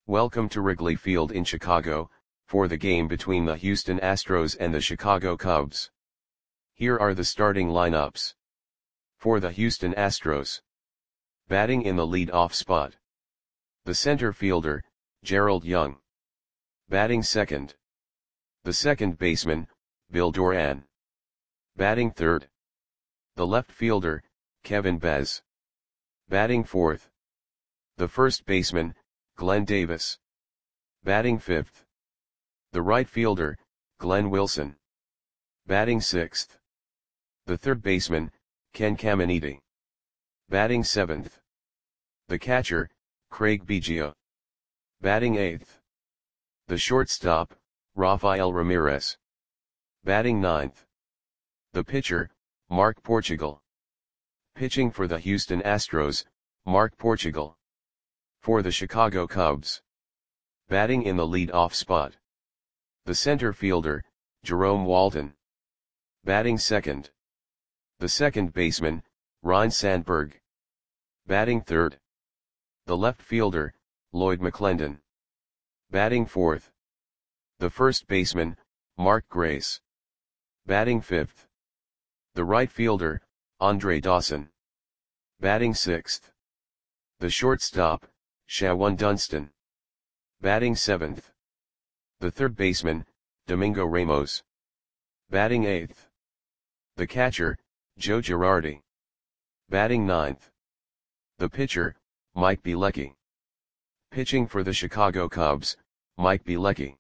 Welcome to Wrigley Field in Chicago, for the game between the Houston Astros and the Chicago Cubs. Here are the starting lineups. For the Houston Astros. Batting in the lead-off spot. The center fielder, Gerald Young. Batting second. The second baseman, Bill Doran. Batting third. The left fielder, Kevin Bez. Batting fourth. The first baseman, Glenn Davis. Batting fifth. The right fielder, Glenn Wilson. Batting sixth. The third baseman, Ken Caminiti. Batting seventh. The catcher, Craig Biggio. Batting eighth. The shortstop, Rafael Ramirez. Batting ninth. The pitcher, Mark Portugal. Pitching for the Houston Astros, Mark Portugal. For the Chicago Cubs. Batting in the lead-off spot. The center fielder, Jerome Walton. Batting second. The second baseman, Ryne Sandberg. Batting third. The left fielder, Lloyd McClendon. Batting fourth. The first baseman, Mark Grace. Batting fifth. The right fielder, Andre Dawson. Batting sixth. The shortstop, Shawon Dunston. Batting seventh. The third baseman, Domingo Ramos. Batting eighth. The catcher, Joe Girardi. Batting ninth. The pitcher, Mike Bielecki. Pitching for the Chicago Cubs, Mike Bielecki.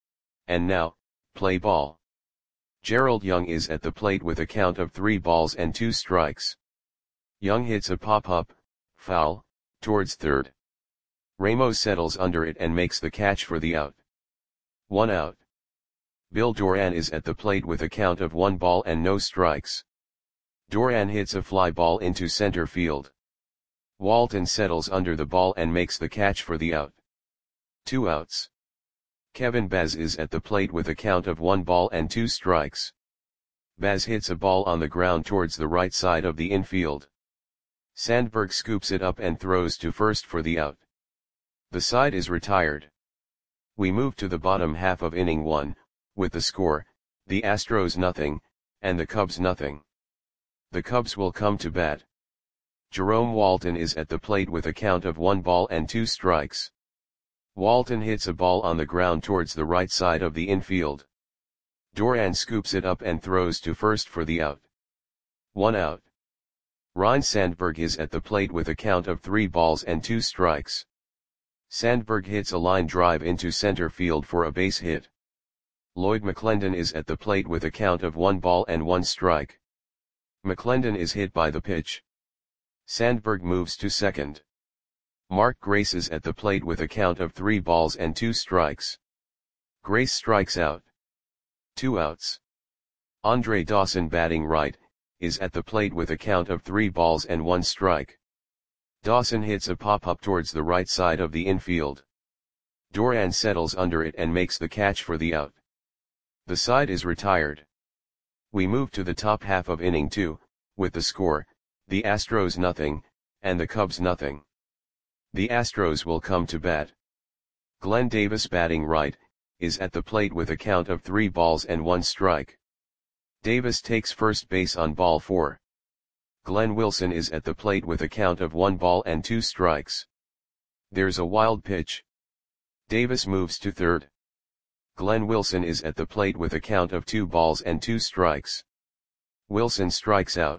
And now, play ball. Gerald Young is at the plate with a count of 3 balls and 2 strikes. Young hits a pop-up, foul, towards third. Ramos settles under it and makes the catch for the out. 1 out. Bill Doran is at the plate with a count of 1 ball and no strikes. Doran hits a fly ball into center field. Walton settles under the ball and makes the catch for the out. 2 outs. Kevin Bez is at the plate with a count of 1 ball and 2 strikes. Bez hits a ball on the ground towards the right side of the infield. Sandberg scoops it up and throws to first for the out. The side is retired. We move to the bottom half of inning 1, with the score, the Astros nothing, and the Cubs nothing. The Cubs will come to bat. Jerome Walton is at the plate with a count of 1 ball and 2 strikes. Walton hits a ball on the ground towards the right side of the infield. Doran scoops it up and throws to first for the out. 1 out. Ryne Sandberg is at the plate with a count of 3 balls and 2 strikes. Sandberg hits a line drive into center field for a base hit. Lloyd McClendon is at the plate with a count of 1 ball and 1 strike. McClendon is hit by the pitch. Sandberg moves to second. Mark Grace is at the plate with a count of 3 balls and 2 strikes. Grace strikes out. 2 outs. Andre Dawson, batting right, is at the plate with a count of 3 balls and 1 strike. Dawson hits a pop-up towards the right side of the infield. Doran settles under it and makes the catch for the out. The side is retired. We move to the top half of inning 2, with the score, the Astros nothing, and the Cubs nothing. The Astros will come to bat. Glenn Davis, batting right, is at the plate with a count of 3 balls and 1 strike. Davis takes first base on ball 4. Glenn Wilson is at the plate with a count of 1 ball and 2 strikes. There's a wild pitch. Davis moves to third. Glenn Wilson is at the plate with a count of 2 balls and 2 strikes. Wilson strikes out.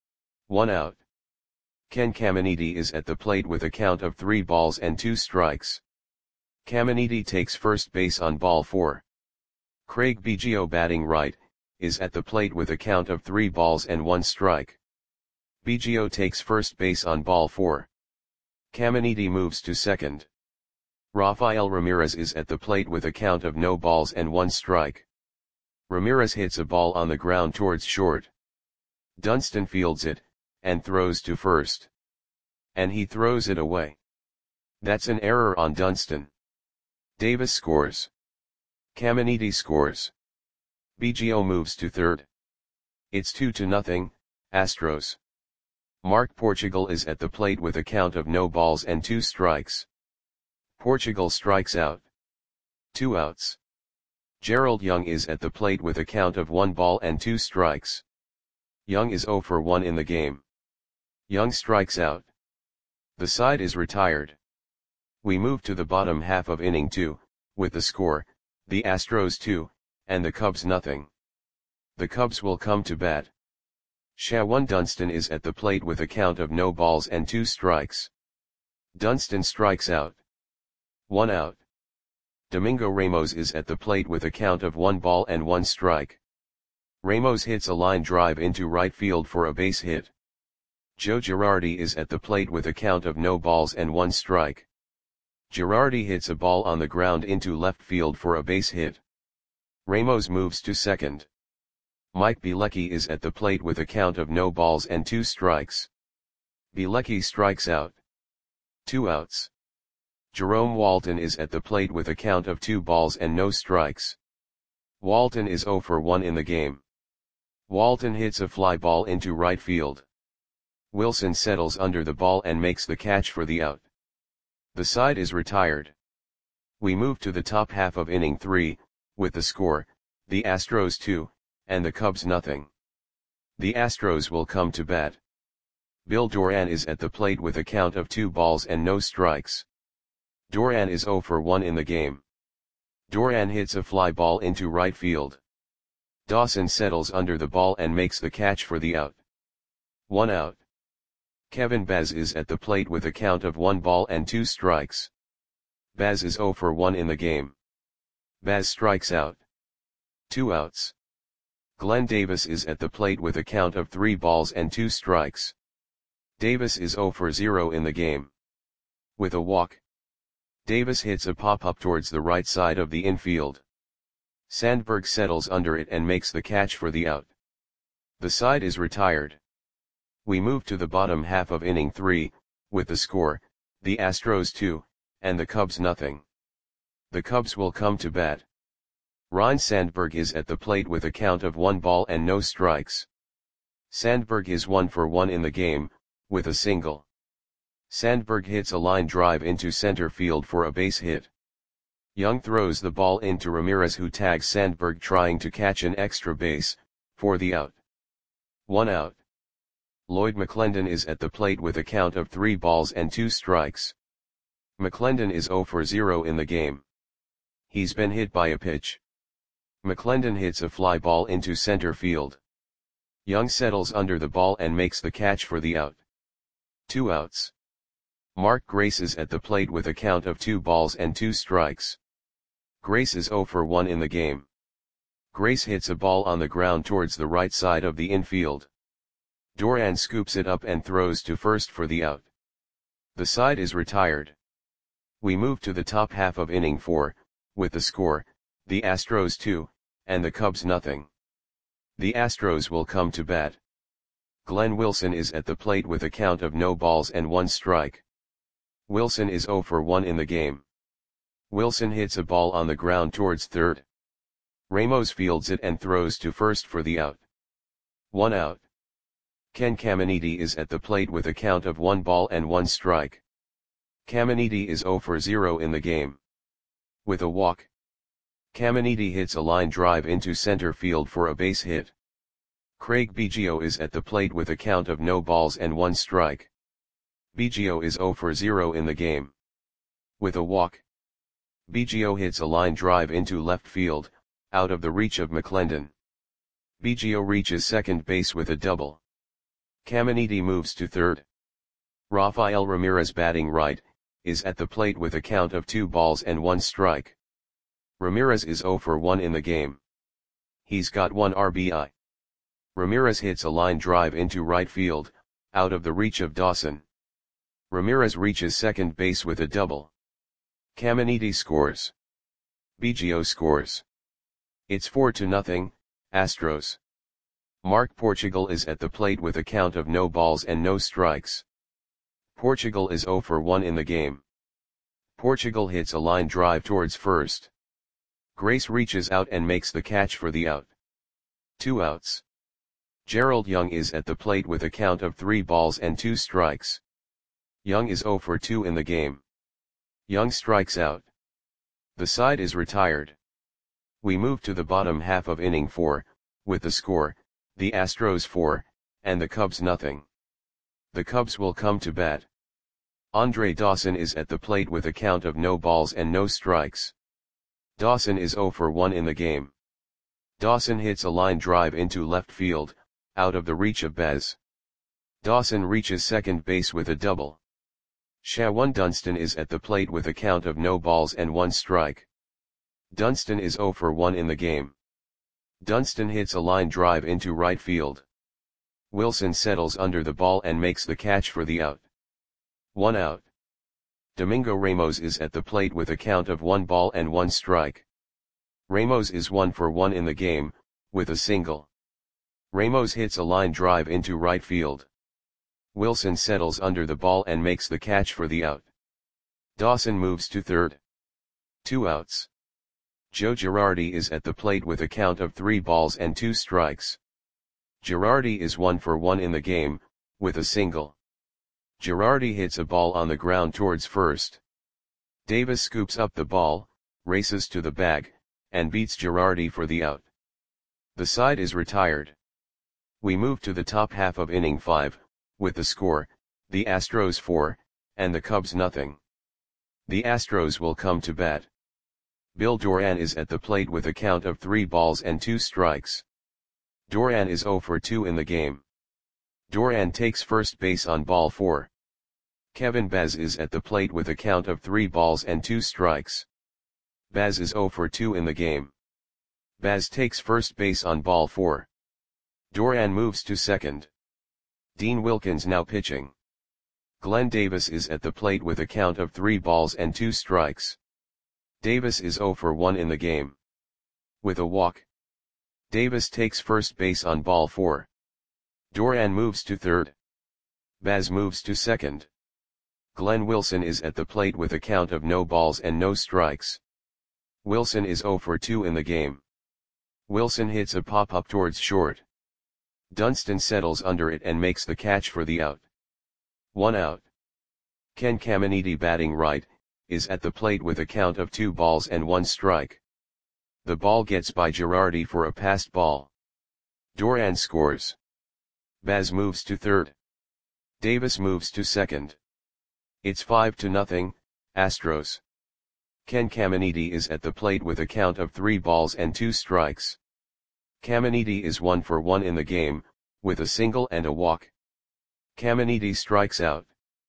1 out. Ken Caminiti is at the plate with a count of 3 balls and 2 strikes. Caminiti takes first base on ball 4. Craig Biggio, batting right, is at the plate with a count of 3 balls and 1 strike. Biggio takes first base on ball 4. Caminiti moves to second. Rafael Ramirez is at the plate with a count of no balls and 1 strike. Ramirez hits a ball on the ground towards short. Dunston fields it, and throws to first. And he throws it away. That's an error on Dunston. Davis scores. Caminiti scores. Biggio moves to third. It's 2-0, Astros. Mark Portugal is at the plate with a count of no balls and 2 strikes. Portugal strikes out. 2 outs. Gerald Young is at the plate with a count of 1 ball and 2 strikes. Young is 0 for 1 in the game. Young strikes out. The side is retired. We move to the bottom half of inning 2, with the score, the Astros 2, and the Cubs nothing. The Cubs will come to bat. Shawan Dunston is at the plate with a count of no balls and 2 strikes. Dunston strikes out. 1 out. Domingo Ramos is at the plate with a count of 1 ball and 1 strike. Ramos hits a line drive into right field for a base hit. Joe Girardi is at the plate with a count of no balls and 1 strike. Girardi hits a ball on the ground into left field for a base hit. Ramos moves to second. Mike Bielecki is at the plate with a count of no balls and 2 strikes. Bielecki strikes out. 2 outs. Jerome Walton is at the plate with a count of 2 balls and no strikes. Walton is 0 for 1 in the game. Walton hits a fly ball into right field. Wilson settles under the ball and makes the catch for the out. The side is retired. We move to the top half of inning 3, with the score, the Astros 2, and the Cubs nothing. The Astros will come to bat. Bill Doran is at the plate with a count of 2 balls and no strikes. Doran is 0 for 1 in the game. Doran hits a fly ball into right field. Dawson settles under the ball and makes the catch for the out. 1 out. Kevin Baz is at the plate with a count of 1 ball and 2 strikes. Baz is 0 for 1 in the game. Baz strikes out. 2 outs. Glenn Davis is at the plate with a count of 3 balls and 2 strikes. Davis is 0 for 0 in the game. With a walk, Davis hits a pop-up towards the right side of the infield. Sandberg settles under it and makes the catch for the out. The side is retired. We move to the bottom half of inning 3, with the score, the Astros 2, and the Cubs nothing. The Cubs will come to bat. Ryne Sandberg is at the plate with a count of 1 ball and no strikes. Sandberg is 1 for 1 in the game, with a single. Sandberg hits a line drive into center field for a base hit. Young throws the ball into Ramirez, who tags Sandberg trying to catch an extra base, for the out. 1 out. Lloyd McClendon is at the plate with a count of 3 balls and 2 strikes. McClendon is 0 for 0 in the game. He's been hit by a pitch. McClendon hits a fly ball into center field. Young settles under the ball and makes the catch for the out. 2 outs. Mark Grace is at the plate with a count of 2 balls and 2 strikes. Grace is 0 for 1 in the game. Grace hits a ball on the ground towards the right side of the infield. Doran scoops it up and throws to first for the out. The side is retired. We move to the top half of inning 4, with the score, the Astros 2, and the Cubs nothing. The Astros will come to bat. Glenn Wilson is at the plate with a count of no balls and 1 strike. Wilson is 0 for 1 in the game. Wilson hits a ball on the ground towards third. Ramos fields it and throws to first for the out. 1 out. Ken Caminiti is at the plate with a count of 1 ball and 1 strike. Caminiti is 0 for 0 in the game. With a walk, Caminiti hits a line drive into center field for a base hit. Craig Biggio is at the plate with a count of no balls and 1 strike. Biggio is 0 for 0 in the game. With a walk, Biggio hits a line drive into left field, out of the reach of McClendon. Biggio reaches second base with a double. Caminiti moves to third. Rafael Ramirez, batting right, is at the plate with a count of 2 balls and 1 strike. Ramirez is 0 for 1 in the game. He's got 1 RBI. Ramirez hits a line drive into right field, out of the reach of Dawson. Ramirez reaches second base with a double. Caminiti scores. Biggio scores. It's 4-0, Astros. Mark Portugal is at the plate with a count of no balls and no strikes. Portugal is 0 for 1 in the game. Portugal hits a line drive towards first. Grace reaches out and makes the catch for the out. 2 outs. Gerald Young is at the plate with a count of 3 balls and 2 strikes. Young is 0 for 2 in the game. Young strikes out. The side is retired. We move to the bottom half of inning 4, with the score, the Astros 4, and the Cubs nothing. The Cubs will come to bat. Andre Dawson is at the plate with a count of no balls and no strikes. Dawson is 0 for 1 in the game. Dawson hits a line drive into left field, out of the reach of Baz. Dawson reaches second base with a double. Shawan Dunston is at the plate with a count of no balls and 1 strike. Dunston is 0 for 1 in the game. Dunston hits a line drive into right field. Wilson settles under the ball and makes the catch for the out. 1 out. Domingo Ramos is at the plate with a count of 1 ball and 1 strike. Ramos is 1 for 1 in the game, with a single. Ramos hits a line drive into right field. Wilson settles under the ball and makes the catch for the out. Dawson moves to third. 2 outs. Joe Girardi is at the plate with a count of 3 balls and 2 strikes. Girardi is 1 for 1 in the game, with a single. Girardi hits a ball on the ground towards first. Davis scoops up the ball, races to the bag, and beats Girardi for the out. The side is retired. We move to the top half of inning 5, with the score, the Astros 4, and the Cubs nothing. The Astros will come to bat. Bill Doran is at the plate with a count of 3 balls and 2 strikes. Doran is 0 for 2 in the game. Doran takes first base on ball 4. Kevin Baz is at the plate with a count of 3 balls and 2 strikes. Baz is 0 for 2 in the game. Baz takes first base on ball 4. Doran moves to second. Dean Wilkins now pitching. Glenn Davis is at the plate with a count of 3 balls and 2 strikes. Davis is 0 for 1 in the game. With a walk. Davis takes first base on ball 4. Doran moves to third. Baz moves to second. Glenn Wilson is at the plate with a count of no balls and no strikes. Wilson is 0 for 2 in the game. Wilson hits a pop-up towards short. Dunston settles under it and makes the catch for the out. 1 out. Ken Caminiti, batting right, is at the plate with a count of 2 balls and 1 strike. The ball gets by Girardi for a passed ball. Doran scores. Baz moves to third. Davis moves to second. It's 5-0, Astros. Ken Caminiti is at the plate with a count of 3 balls and 2 strikes. Caminiti is 1 for 1 in the game, with a single and a walk. Caminiti strikes out.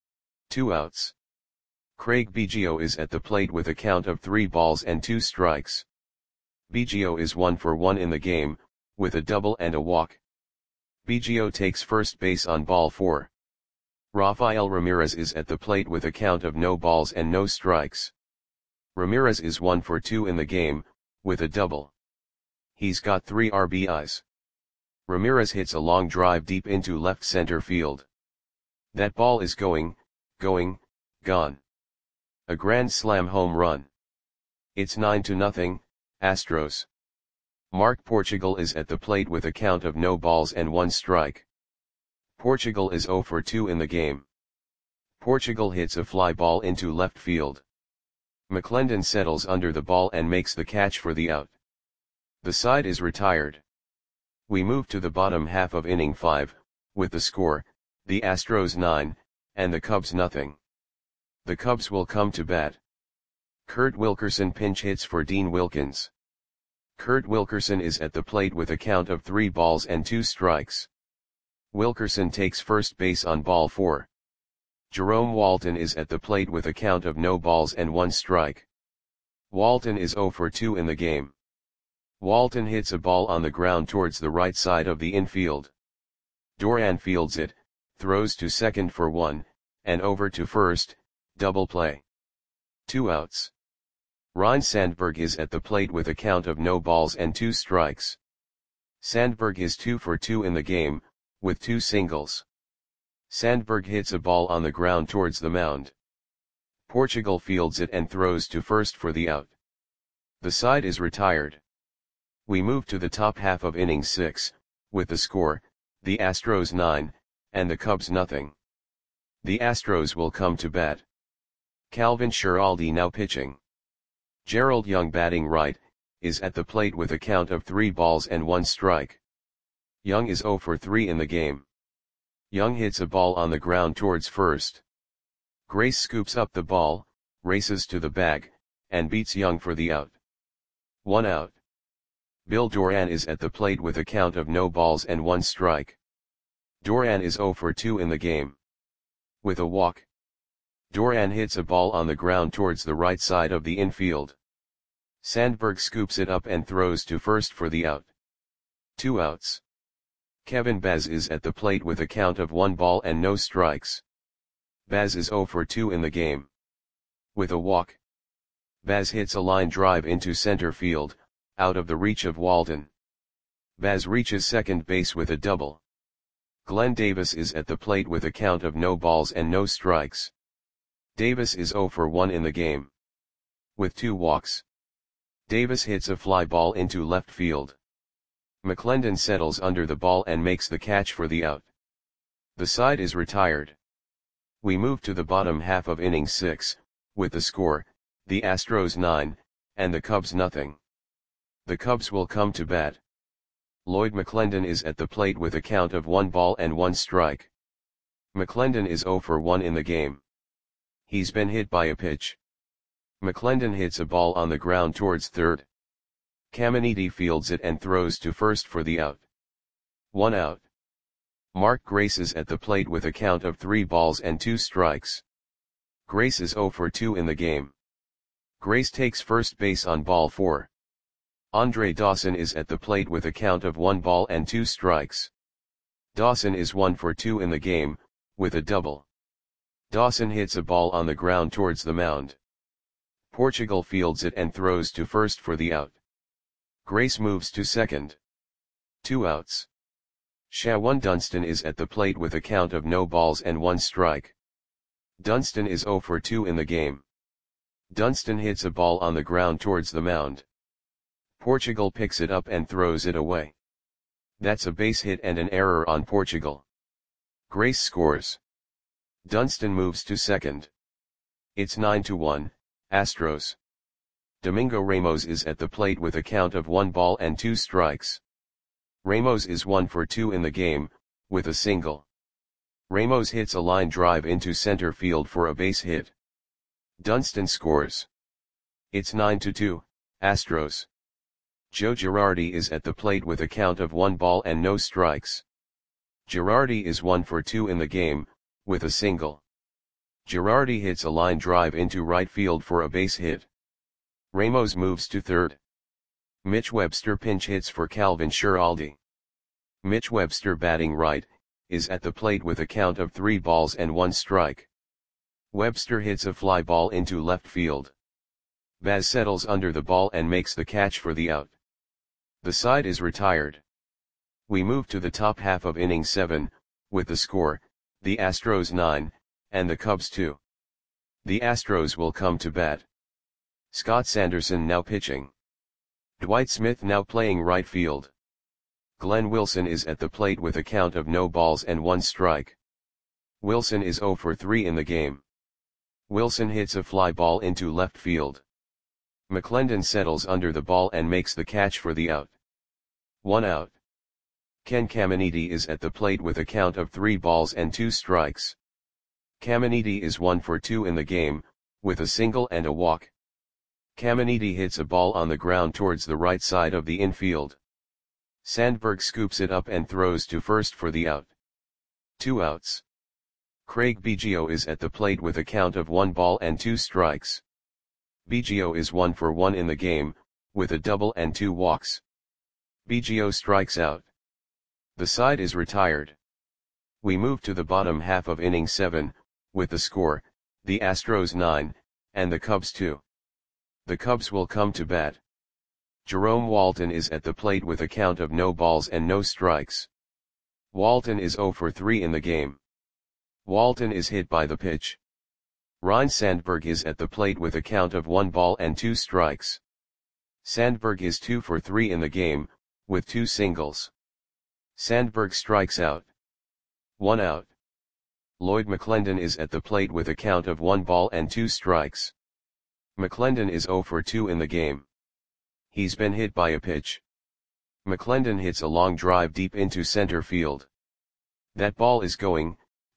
2 outs. Craig Biggio is at the plate with a count of 3 balls and 2 strikes. Biggio is 1 for 1 in the game, with a double and a walk. Biggio takes first base on ball 4. Rafael Ramirez is at the plate with a count of no balls and no strikes. Ramirez is 1 for 2 in the game, with a double. He's got 3 RBIs. Ramirez hits a long drive deep into left center field. That ball is gone. A grand slam home run. It's 9-0, Astros. Mark Portugal is at the plate with a count of no balls and 1 strike. Portugal is 0 for 2 in the game. Portugal hits a fly ball into left field. McClendon settles under the ball and makes the catch for the out. The side is retired. We move to the bottom half of inning 5, with the score, the Astros 9, and the Cubs nothing. The Cubs will come to bat. Kurt Wilkerson pinch hits for Dean Wilkins. Kurt Wilkerson is at the plate with a count of 3 balls and 2 strikes. Wilkerson takes first base on ball 4. Jerome Walton is at the plate with a count of no balls and 1 strike. Walton is 0 for 2 in the game. Walton hits a ball on the ground towards the right side of the infield. Doran fields it, throws to second for 1, and over to first, double play. 2 outs. Ryne Sandberg is at the plate with a count of no balls and 2 strikes. Sandberg is 2 for 2 in the game, with 2 singles. Sandberg hits a ball on the ground towards the mound. Portugal fields it and throws to first for the out. The side is retired. We move to the top half of inning 6, with the score, the Astros 9, and the Cubs nothing. The Astros will come to bat. Calvin Schiraldi now pitching. Gerald Young batting right, is at the plate with a count of 3 balls and 1 strike. Young is 0 for 3 in the game. Young hits a ball on the ground towards first. Grace scoops up the ball, races to the bag, and beats Young for the out. 1 out. Bill Doran is at the plate with a count of no balls and 1 strike. Doran is 0 for 2 in the game. With a walk, Doran hits a ball on the ground towards the right side of the infield. Sandberg scoops it up and throws to first for the out. 2 outs. Kevin Baz is at the plate with a count of 1 ball and no strikes. Baz is 0 for 2 in the game. With a walk, Baz hits a line drive into center field, out of the reach of Walden. Baz reaches second base with a double. Glenn Davis is at the plate with a count of no balls and no strikes. Davis is 0 for 1 in the game. With 2 walks, Davis hits a fly ball into left field. McClendon settles under the ball and makes the catch for the out. The side is retired. We move to the bottom half of inning 6, with the score, the Astros 9, and the Cubs nothing. The Cubs will come to bat. Lloyd McClendon is at the plate with a count of 1 ball and 1 strike. McClendon is 0 for 1 in the game. He's been hit by a pitch. McClendon hits a ball on the ground towards third. Caminiti fields it and throws to first for the out. 1 out. Mark Grace is at the plate with a count of 3 balls and 2 strikes. Grace is 0 for 2 in the game. Grace takes first base on ball 4. Andre Dawson is at the plate with a count of 1 ball and 2 strikes. Dawson is 1 for 2 in the game, with a double. Dawson hits a ball on the ground towards the mound. Portugal fields it and throws to first for the out. Grace moves to second. 2 outs. Shawan Dunston is at the plate with a count of no balls and 1 strike. Dunston is 0 for 2 in the game. Dunston hits a ball on the ground towards the mound. Portugal picks it up and throws it away. That's a base hit and an error on Portugal. Grace scores. Dunston moves to second. It's 9-1, Astros. Domingo Ramos is at the plate with a count of 1 ball and 2 strikes. Ramos is 1 for 2 in the game, with a single. Ramos hits a line drive into center field for a base hit. Dunston scores. It's 9-2, Astros. Joe Girardi is at the plate with a count of 1 ball and no strikes. Girardi is 1 for 2 in the game, with a single. Girardi hits a line drive into right field for a base hit. Ramos moves to third. Mitch Webster pinch hits for Calvin Schiraldi. Mitch Webster batting right, is at the plate with a count of 3 balls and 1 strike. Webster hits a fly ball into left field. Baz settles under the ball and makes the catch for the out. The side is retired. We move to the top half of inning 7, with the score, the Astros 9, and the Cubs 2. The Astros will come to bat. Scott Sanderson now pitching. Dwight Smith now playing right field. Glenn Wilson is at the plate with a count of no balls and 1 strike. Wilson is 0 for 3 in the game. Wilson hits a fly ball into left field. McClendon settles under the ball and makes the catch for the out. 1 out. Ken Caminiti is at the plate with a count of 3 balls and 2 strikes. Caminiti is 1 for 2 in the game, with a single and a walk. Caminiti hits a ball on the ground towards the right side of the infield. Sandberg scoops it up and throws to first for the out. 2 outs. Craig Biggio is at the plate with a count of 1 ball and 2 strikes. Biggio is 1 for 1 in the game, with a double and 2 walks. Biggio strikes out. The side is retired. We move to the bottom half of inning 7, with the score, the Astros 9, and the Cubs 2. The Cubs will come to bat. Jerome Walton is at the plate with a count of no balls and no strikes. Walton is 0 for 3 in the game. Walton is hit by the pitch. Ryne Sandberg is at the plate with a count of 1 ball and 2 strikes. Sandberg is 2 for 3 in the game, with 2 singles. Sandberg strikes out. 1 out. Lloyd McClendon is at the plate with a count of 1 ball and 2 strikes. McClendon is 0 for 2 in the game. He's been hit by a pitch. McClendon hits a long drive deep into center field. That ball is gone.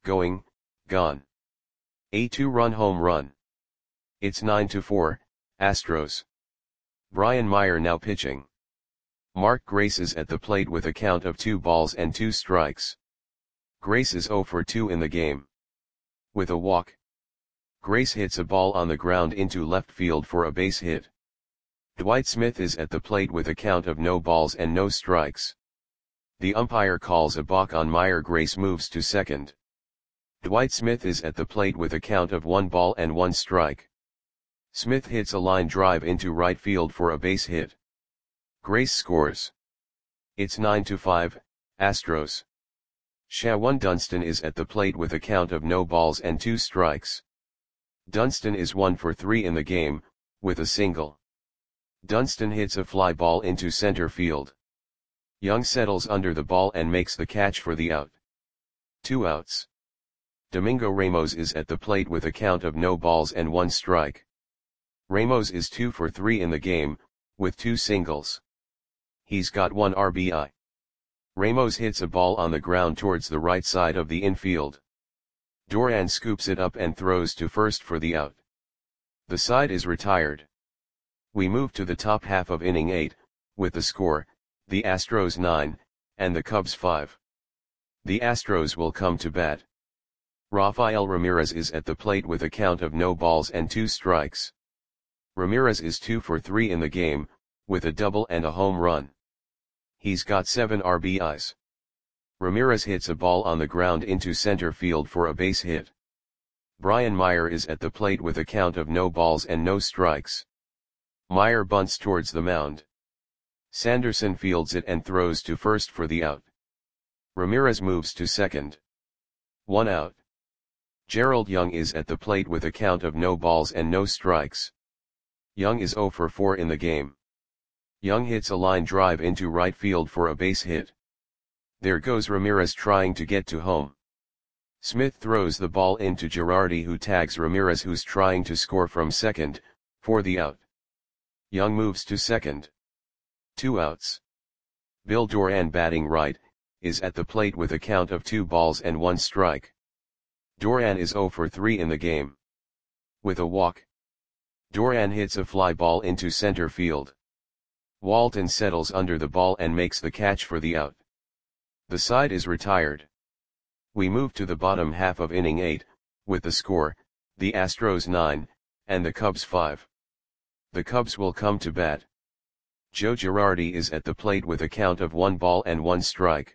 A 2-run home run. It's 9-4, Astros. Brian Meyer now pitching. Mark Grace is at the plate with a count of 2 balls and 2 strikes. Grace is 0 for 2 in the game. With a walk. Grace hits a ball on the ground into left field for a base hit. Dwight Smith is at the plate with a count of no balls and no strikes. The umpire calls a balk on Meyer. Grace moves to second. Dwight Smith is at the plate with a count of 1 ball and 1 strike. Smith hits a line drive into right field for a base hit. Grace scores. It's 9-5, Astros. Shawan Dunston is at the plate with a count of no balls and 2 strikes. Dunston is 1 for 3 in the game, with a single. Dunston hits a fly ball into center field. Young settles under the ball and makes the catch for the out. 2 outs. Domingo Ramos is at the plate with a count of no balls and 1 strike. Ramos is 2 for 3 in the game, with 2 singles. He's got 1 RBI. Ramos hits a ball on the ground towards the right side of the infield. Duran scoops it up and throws to first for the out. The side is retired. We move to the top half of inning 8, with the score, the Astros 9, and the Cubs 5. The Astros will come to bat. Rafael Ramirez is at the plate with a count of no balls and 2 strikes. Ramirez is 2 for 3 in the game, with a double and a home run. He's got 7 RBIs. Ramirez hits a ball on the ground into center field for a base hit. Brian Meyer is at the plate with a count of no balls and no strikes. Meyer bunts towards the mound. Sanderson fields it and throws to first for the out. Ramirez moves to second. 1 out. Gerald Young is at the plate with a count of no balls and no strikes. Young is 0 for 4 in the game. Young hits a line drive into right field for a base hit. There goes Ramirez trying to get to home. Smith throws the ball into Girardi, who tags Ramirez, who's trying to score from second, for the out. Young moves to second. 2 outs. Bill Duran, batting right, is at the plate with a count of 2 balls and 1 strike. Duran is 0 for 3 in the game. With a walk. Duran hits a fly ball into center field. Walton settles under the ball and makes the catch for the out. The side is retired. We move to the bottom half of inning 8, with the score, the Astros 9, and the Cubs 5. The Cubs will come to bat. Joe Girardi is at the plate with a count of 1 ball and 1 strike.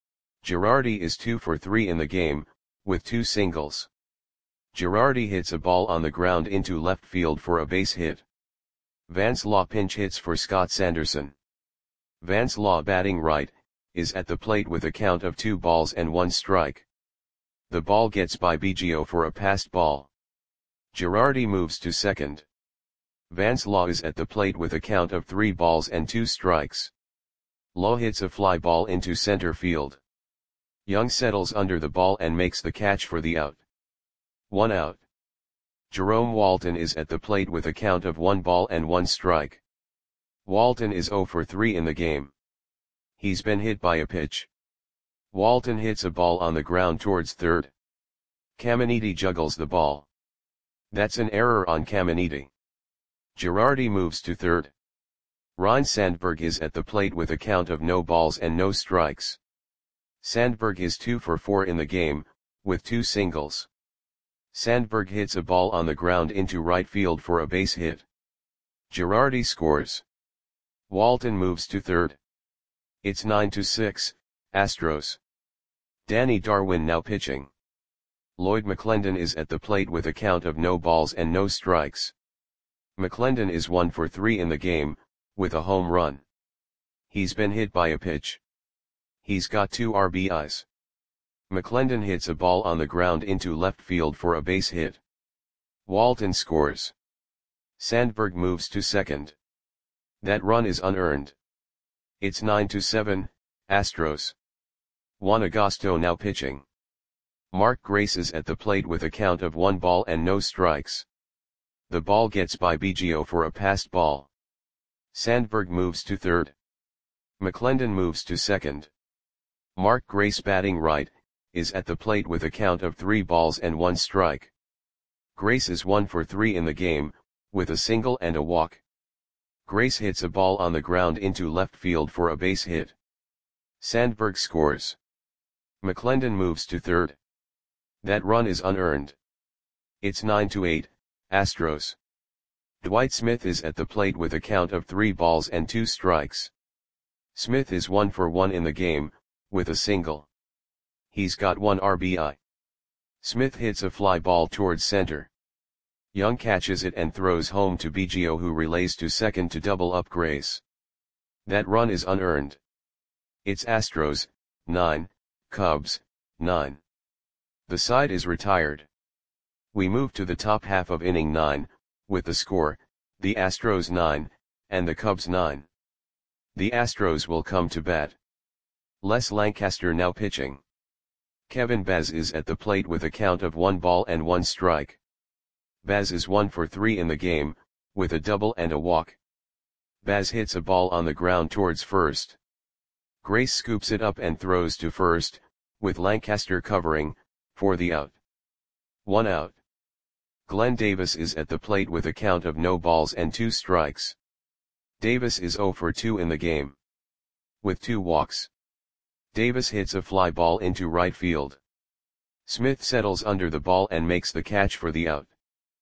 Girardi is 2 for 3 in the game, with 2 singles. Girardi hits a ball on the ground into left field for a base hit. Vance Law pinch hits for Scott Sanderson. Vance Law, batting right, is at the plate with a count of 2 balls and 1 strike. The ball gets by Biggio for a passed ball. Girardi moves to second. Vance Law is at the plate with a count of 3 balls and 2 strikes. Law hits a fly ball into center field. Young settles under the ball and makes the catch for the out. 1 out. Jerome Walton is at the plate with a count of 1 ball and 1 strike. Walton is 0 for 3 in the game. He's been hit by a pitch. Walton hits a ball on the ground towards third. Caminiti juggles the ball. That's an error on Caminiti. Girardi moves to third. Ryne Sandberg is at the plate with a count of no balls and no strikes. Sandberg is 2 for 4 in the game, with 2 singles. Sandberg hits a ball on the ground into right field for a base hit. Girardi scores. Walton moves to third. It's 9-6, Astros. Danny Darwin now pitching. Lloyd McClendon is at the plate with a count of no balls and no strikes. McClendon is 1 for 3 in the game, with a home run. He's been hit by a pitch. He's got 2 RBIs. McClendon hits a ball on the ground into left field for a base hit. Walton scores. Sandberg moves to second. That run is unearned. It's 9-7, Astros. Juan Agosto now pitching. Mark Grace is at the plate with a count of 1 ball and no strikes. The ball gets by Biggio for a passed ball. Sandberg moves to third. McClendon moves to second. Mark Grace, batting right, is at the plate with a count of 3 balls and 1 strike. Grace is 1 for 3 in the game, with a single and a walk. Grace hits a ball on the ground into left field for a base hit. Sandberg scores. McClendon moves to third. That run is unearned. It's 9-8, Astros. Dwight Smith is at the plate with a count of 3 balls and 2 strikes. Smith is 1 for 1 in the game, with a single. He's got 1 RBI. Smith hits a fly ball towards center. Young catches it and throws home to Biggio, who relays to second to double up Grace. That run is unearned. It's Astros, 9, Cubs, 9. The side is retired. We move to the top half of inning 9, with the score, the Astros 9, and the Cubs 9. The Astros will come to bat. Les Lancaster now pitching. Kevin Baz is at the plate with a count of 1 ball and 1 strike. Baz is 1 for 3 in the game, with a double and a walk. Baz hits a ball on the ground towards first. Grace scoops it up and throws to first, with Lancaster covering, for the out. 1 out. Glenn Davis is at the plate with a count of no balls and 2 strikes. Davis is 0 for 2 in the game. With 2 walks. Davis hits a fly ball into right field. Smith settles under the ball and makes the catch for the out.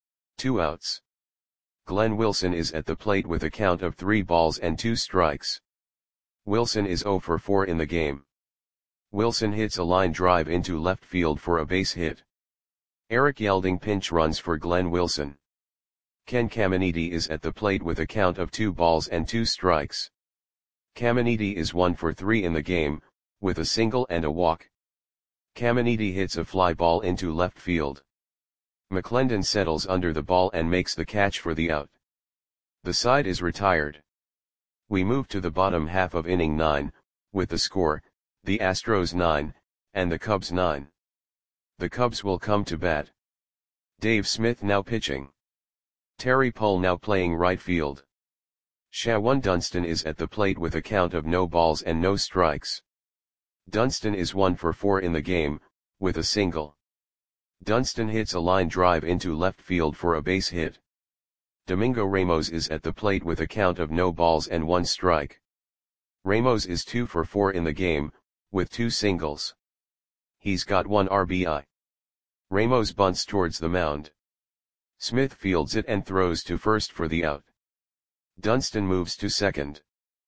2 outs. Glenn Wilson is at the plate with a count of 3 balls and 2 strikes. Wilson is 0 for 4 in the game. Wilson hits a line drive into left field for a base hit. Eric Yelding pinch runs for Glenn Wilson. Ken Caminiti is at the plate with a count of 2 balls and 2 strikes. Caminiti is 1 for 3 in the game, with a single and a walk. Caminiti hits a fly ball into left field. McClendon settles under the ball and makes the catch for the out. The side is retired. We move to the bottom half of inning 9, with the score, the Astros 9, and the Cubs 9. The Cubs will come to bat. Dave Smith now pitching. Terry Pohl now playing right field. Shawan Dunston is at the plate with a count of no balls and no strikes. Dunston is 1 for 4 in the game, with a single. Dunston hits a line drive into left field for a base hit. Domingo Ramos is at the plate with a count of no balls and 1 strike. Ramos is 2 for 4 in the game, with 2 singles. He's got 1 RBI. Ramos bunts towards the mound. Smith fields it and throws to first for the out. Dunston moves to second.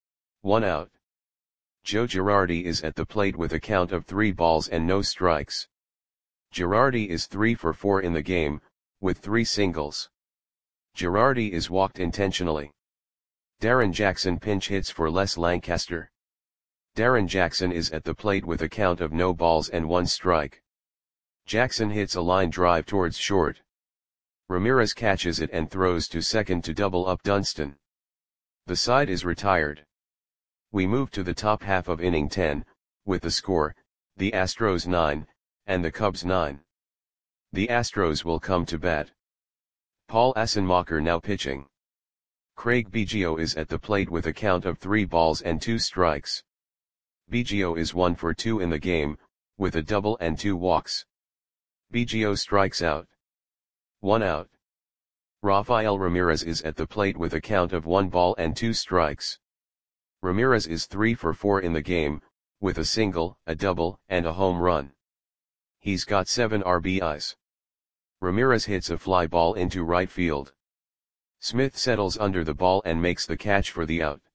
1 out. Joe Girardi is at the plate with a count of 3 balls and no strikes. Girardi is 3 for 4 in the game, with 3 singles. Girardi is walked intentionally. Darren Jackson pinch hits for Les Lancaster. Darren Jackson is at the plate with a count of no balls and 1 strike. Jackson hits a line drive towards short. Ramirez catches it and throws to second to double up Dunston. The side is retired. We move to the top half of inning 10, with the score, the Astros 9, and the Cubs 9. The Astros will come to bat. Paul Assenmacher now pitching. Craig Biggio is at the plate with a count of 3 balls and 2 strikes. Biggio is 1 for 2 in the game, with a double and 2 walks. Biggio strikes out. 1 out. Rafael Ramirez is at the plate with a count of 1 ball and 2 strikes. Ramirez is 3 for 4 in the game, with a single, a double, and a home run. He's got 7 RBIs. Ramirez hits a fly ball into right field. Smith settles under the ball and makes the catch for the out.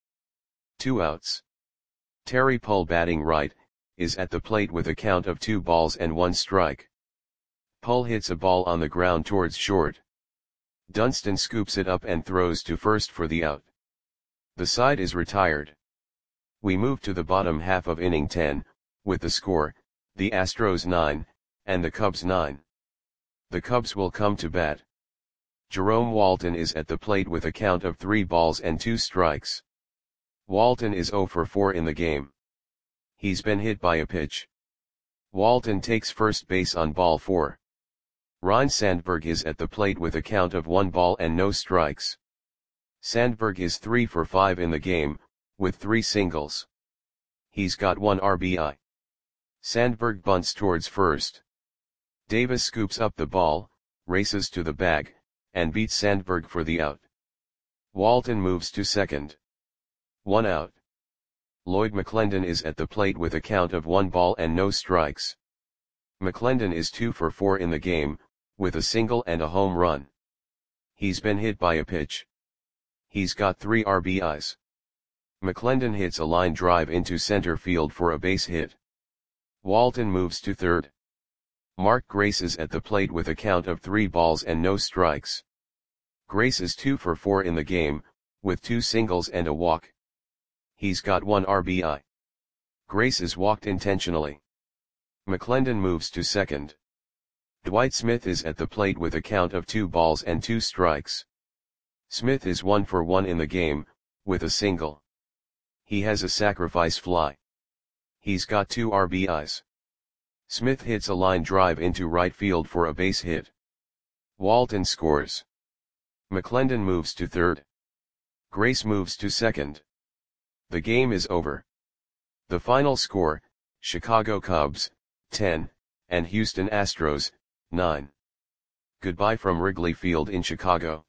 2 outs. Terry Pohl, batting right, is at the plate with a count of 2 balls and 1 strike. Pohl hits a ball on the ground towards short. Dunston scoops it up and throws to first for the out. The side is retired. We move to the bottom half of inning 10, with the score, the Astros 9, and the Cubs 9. The Cubs will come to bat. Jerome Walton is at the plate with a count of 3 balls and 2 strikes. Walton is 0 for 4 in the game. He's been hit by a pitch. Walton takes first base on ball 4. Ryne Sandberg is at the plate with a count of 1 ball and no strikes. Sandberg is 3 for 5 in the game, with 3 singles. He's got 1 RBI. Sandberg bunts towards first. Davis scoops up the ball, races to the bag, and beats Sandberg for the out. Walton moves to second. 1 out. Lloyd McClendon is at the plate with a count of 1 ball and no strikes. McClendon is 2 for 4 in the game, with a single and a home run. He's been hit by a pitch. He's got 3 RBIs. McClendon hits a line drive into center field for a base hit. Walton moves to third. Mark Grace is at the plate with a count of 3 balls and no strikes. Grace is 2 for 4 in the game, with 2 singles and a walk. He's got 1 RBI. Grace is walked intentionally. McClendon moves to second. Dwight Smith is at the plate with a count of 2 balls and 2 strikes. Smith is 1 for 1 in the game, with a single. He has a sacrifice fly. He's got 2 RBIs. Smith hits a line drive into right field for a base hit. Walton scores. McClendon moves to third. Grace moves to second. The game is over. The final score, Chicago Cubs, 10, and Houston Astros, 9. Goodbye from Wrigley Field in Chicago.